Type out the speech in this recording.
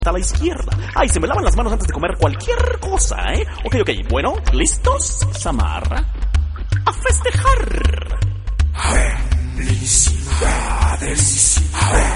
a la izquierda. Ay, se me lavan las manos antes de comer cualquier cosa, ¿eh? Ok, bueno, ¿listos? Samar, a festejar. Felicidades.